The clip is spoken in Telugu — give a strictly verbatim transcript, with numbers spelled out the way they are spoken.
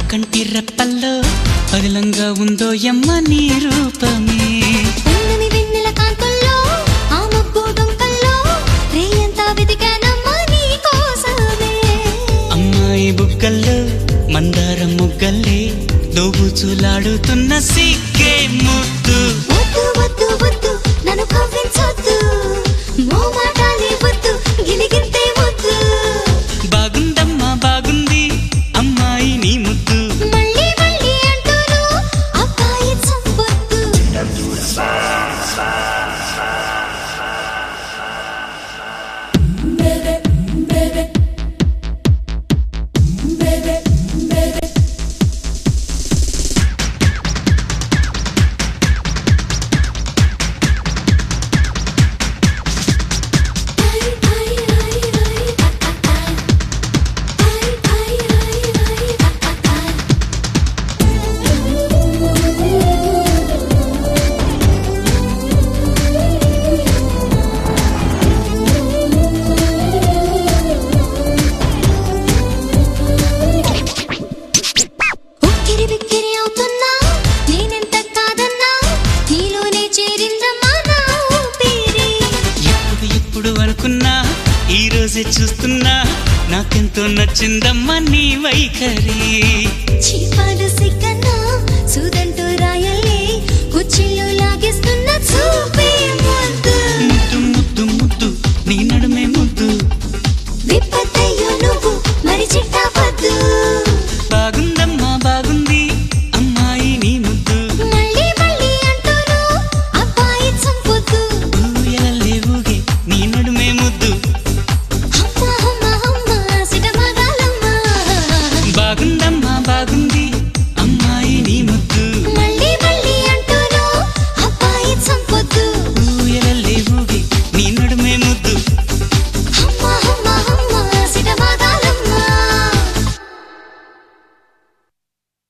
కంటి రెప్పల్లో పదిలంగా ఉందో యమ్మ నీ రూపమే ఉన్నమి వెన్నెల కాంతుల్లో ఆ మబ్బు డొంకల్లో రేయంతా వెతికానమ్మా నీ కోసమే అమ్మాయి బుగ్గల్లో మందార ముగ్గల్లే దోబుచులాడుతున్న సిగ్గే ముద్దు వద్దు వద్దు వద్దు నన్ను కవ్వించొద్దు మోమాటాలే వద్దు గిలిగింతే వద్దు బాగుందమ్మా బాగుంది అమ్మాయి నీ ముద్దు మళ్ళీ మళ్ళీ అంటూను అబ్బాయి చంపొద్దు ఈ రోజే చూస్తున్నా నాకెంతో నచ్చిందమ్మా నీ వైఖరి